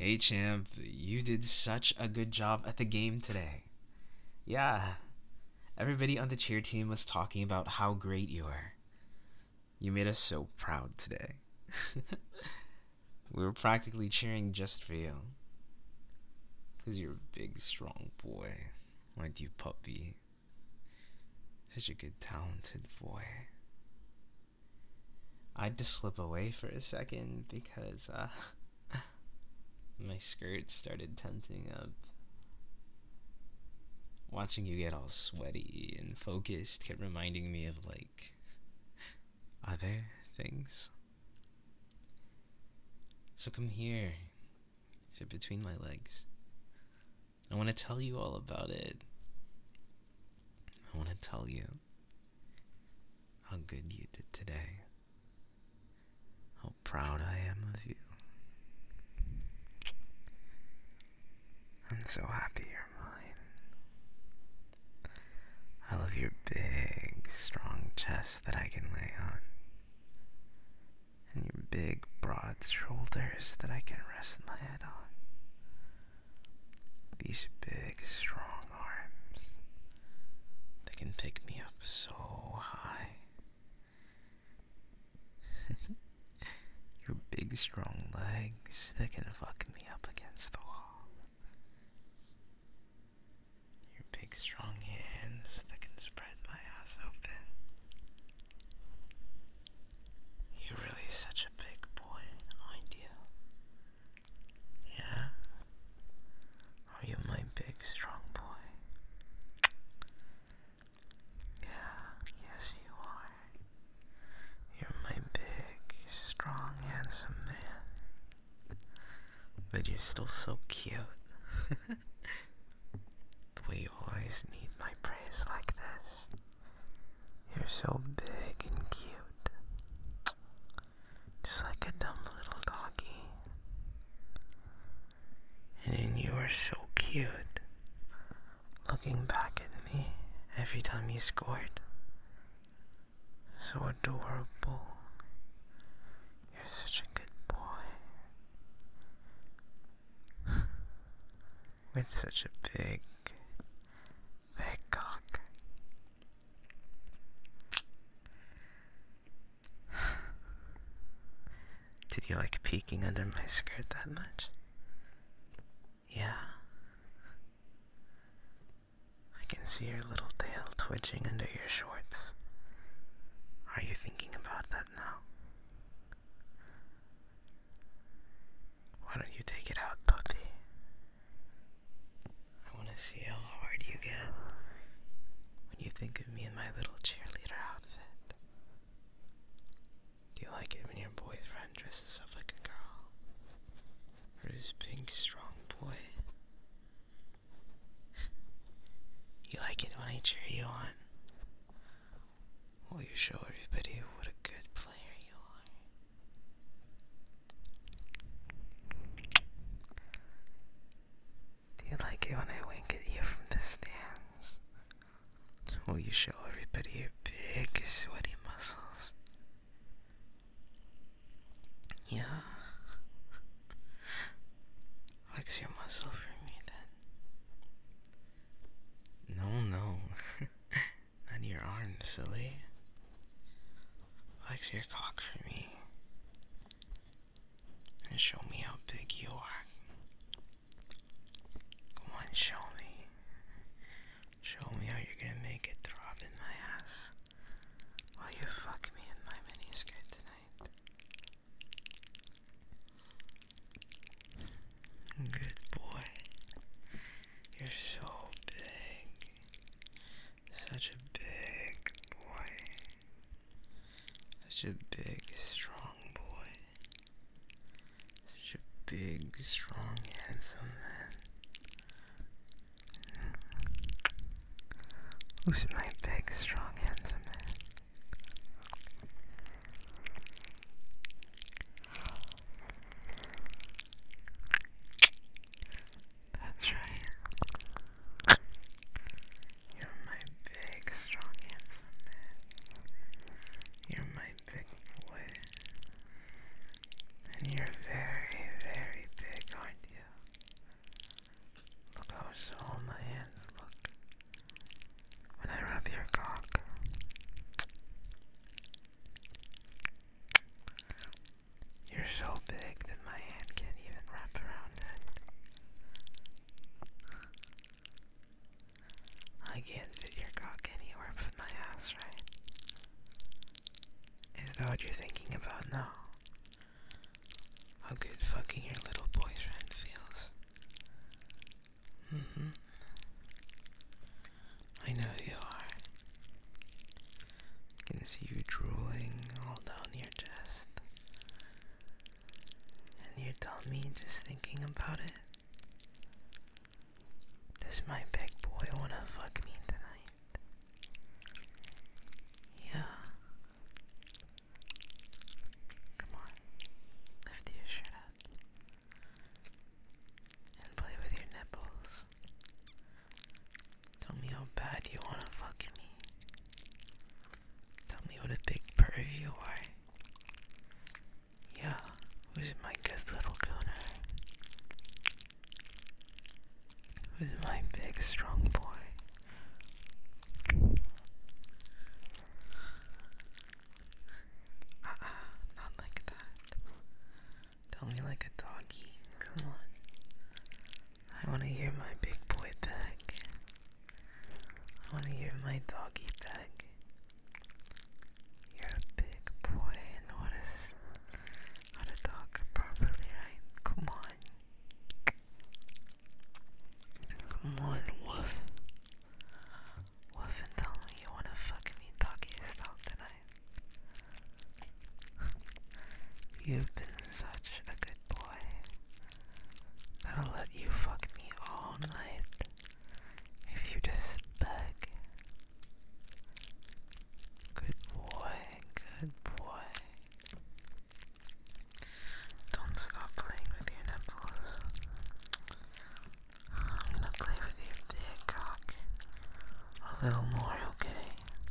Hey champ, you did such a good job at the game today. Yeah, everybody on the cheer team was talking about how great you were. You made us so proud today. We were practically cheering just for you. Because you're a big, strong boy. Aren't you, puppy? Such a good, talented boy. I had to slip away for a second because my skirt started tensing up. Watching you get all sweaty and focused kept reminding me of, other things. So come here. Sit between my legs. I want to tell you all about it. I want to tell you how good you did today. How proud I am of you. I'm so happy you're mine. I love your big, strong chest that I can lay on. And your big, broad shoulders that I can rest my head on. These big, strong arms that can pick me up so high. Your big, strong legs that can fuck me up against the wall. Your big, strong hands that can spread my ass open. You're really such a big boy, aren't you? Yeah? Are you my big, strong boy? Yeah, yes you are. You're my big, strong, handsome man. But you're still so cute. The way you always need my praise like this. You're so big and cute. Just like a dumb little doggy. And then you are so cute. Looking back at me every time you scored. So adorable. You're such a good boy. With such a big cock. Did you like peeking under my skirt that much? Yeah. I can see your little tail twitching under your shorts. Are you thinking about that now? Why don't you take it out, puppy? I want to see how hard you get when you think of me in my little cheerleader outfit. Do you like it when your boyfriend dresses up like a girl? For his big, strong boy? You like it when I cheer you on? Will you show everybody what a good player you are? Do you like it when I wink at you from the stands? Will you show everybody your big, sweaty muscles? Yeah. Flex your muscle for me then. No. Not your arms, silly. Flex your cock for me. And show me how big you are. Come on, show me. Show me how you're gonna make it throb in my ass while you fuck me in my miniskirt tonight. Good boy. You're so big. Such a big boy. Such a big, strong boy. Such a big, strong, handsome man. Who's my big, strong, handsome man? That's right. You're my big, strong, handsome man. You're my big boy. And you're very, very big, aren't you? that what you're thinking about now? How good fucking your little boyfriend feels. I know you are. I can see you drooling all down your chest. And your tummy just thinking about it. Does my big boy wanna fuck me tonight? Yeah. Come on. Lift your shirt up. And play with your nipples. Tell me how bad you wanna fuck me. Tell me what a big perv you are. Yeah, who's my good little gooner? Who's my big strong boy? Not like that. Tell me like a doggy. Come on. I wanna hear my big boy beg. I wanna hear my doggy beg. You're a big boy and know how to talk properly, right? Come on. Come on, woof. Woof and tell me you wanna fuck me doggy style tonight. You've been such a good boy that I'll let you fuck me all night if you just beg. Good boy, good boy. Don't stop playing with your nipples. I'm gonna play with your big cock a little more, okay?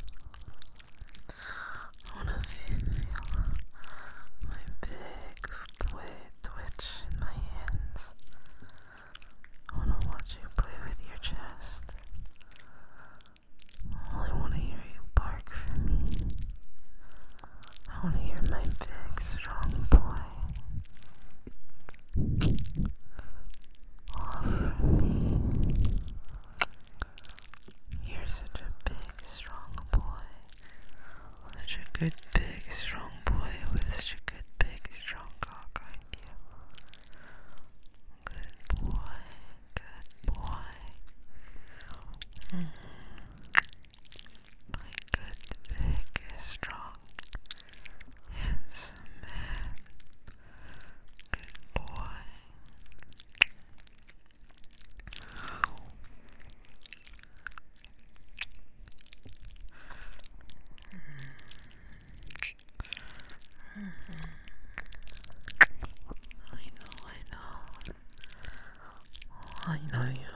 I wanna feel my big boy twitch in my hands. I wanna watch you play with your chest. I wanna hear you bark for me. I wanna hear my big strong boy all for me. You're such a big strong boy. Such a good big strong boy with such a good big strong cock, aren't you? Good boy, good boy. My good big strong handsome man. Good boy. I know you.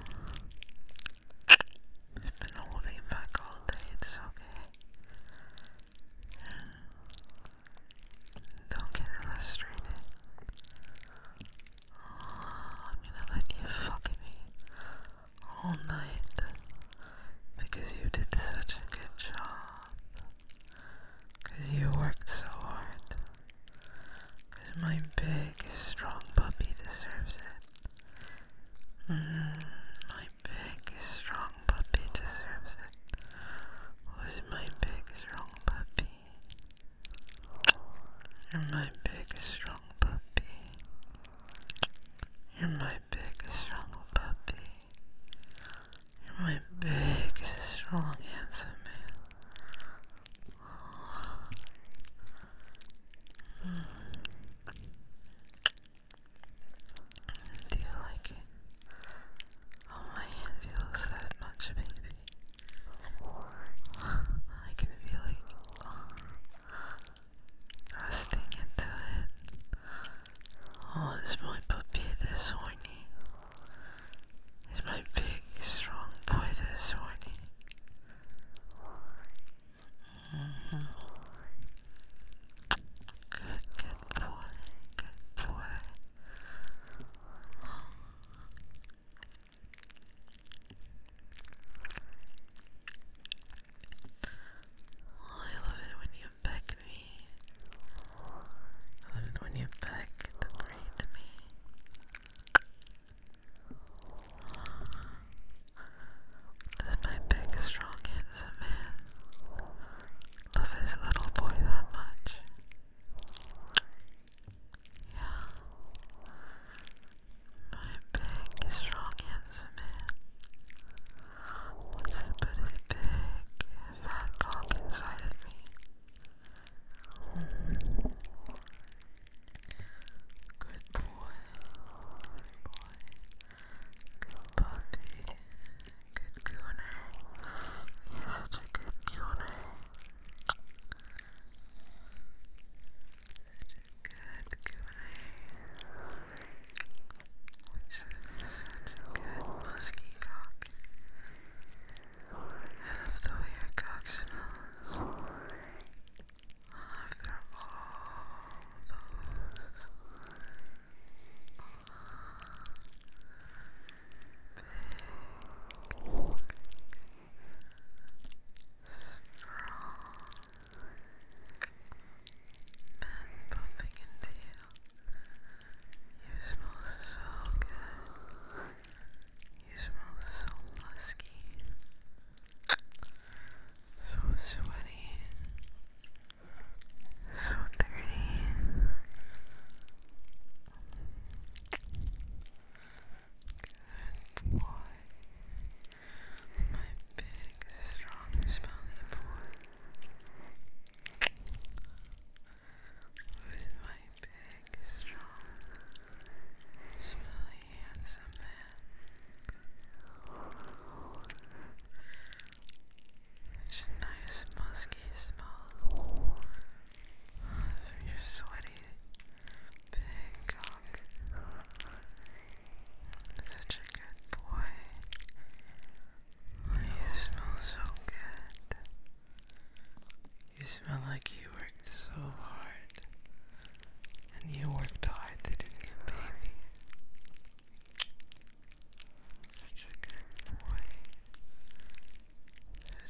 I've been holding back all day, it's okay. Don't get frustrated. I'm gonna let you fuck me all night because you did such a good job. Because you worked so hard. Because my big, strong puppy deserves it. My big, strong puppy deserves it. Who's my big, strong puppy? You're my big, strong puppy. You're my big, strong puppy. You're my big, strong, handsome man. Do you like it? Oh, my hand feels that much, baby. I can feel it thrusting into it. Oh, is my puppy this horny?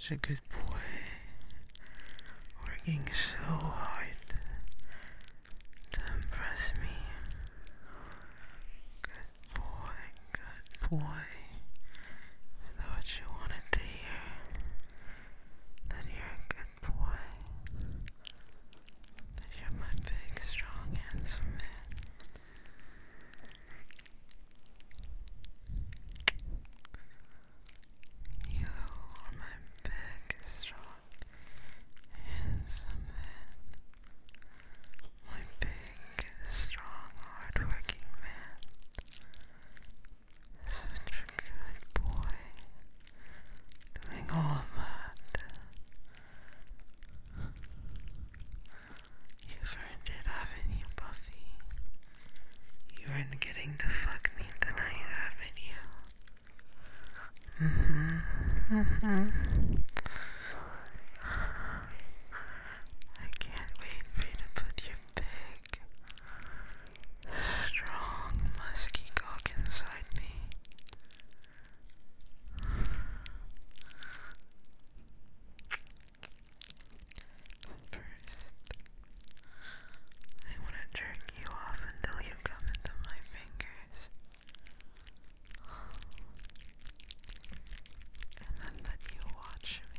such a good boy. Working so hard to impress me. Good boy, good boy. Is that what you wanted to hear? That you're a good boy. That you're my big, strong, handsome man. You are my big, strong, handsome man. My big, strong, hard-working man. Such a good boy. Doing all that. You've earned it, haven't you, Buffy? You earned getting to fuck me tonight, haven't you? I can't wait for you to put your big, strong, musky cock inside me. But first, I want to jerk you off until you come into my fingers. And then let you watch me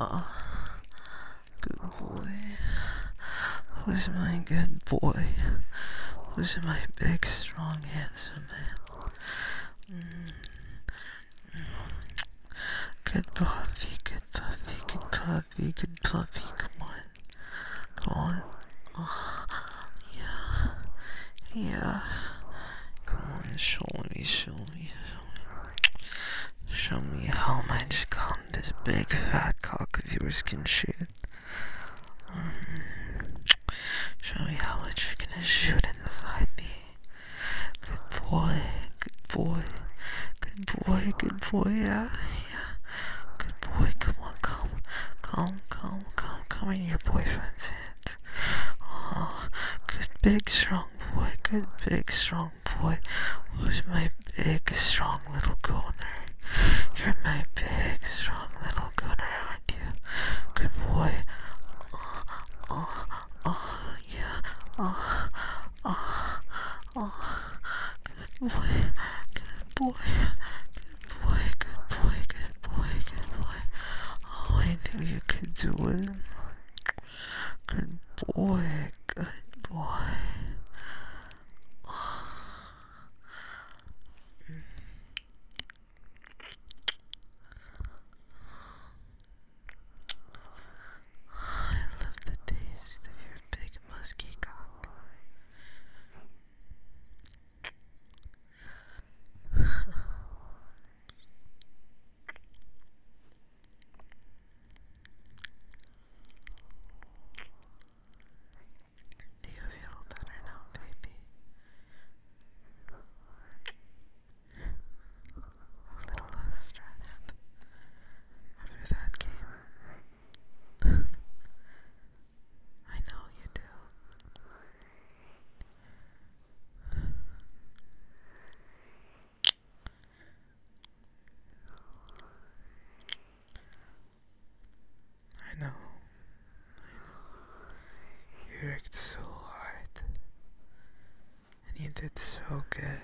Good boy. Who's my good boy? Who's my big, strong, handsome man? Good puppy, good puppy, good puppy, good puppy. Come on. Come on. Oh, yeah. Yeah. Come on, show me. Show me how much cum this big fat cock of yours can shoot. Show me how much you're gonna shoot inside me. Good boy, good boy, good boy, good boy, yeah. Good boy, come on, come in your boyfriend's hands. Oh, good big strong boy, good big strong boy. Who's my big strong little gooner? You're my big strong little gooner, aren't you? Good boy. Oh, yeah. Good boy, good boy, good boy. Oh, I knew you could do it. Good boy, good boy. I love the taste of your big musky cock. Do you feel better now, baby? A little less stressed after that game. I know you do. I know. You worked so hard. And you did so good.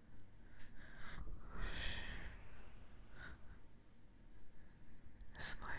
Just lie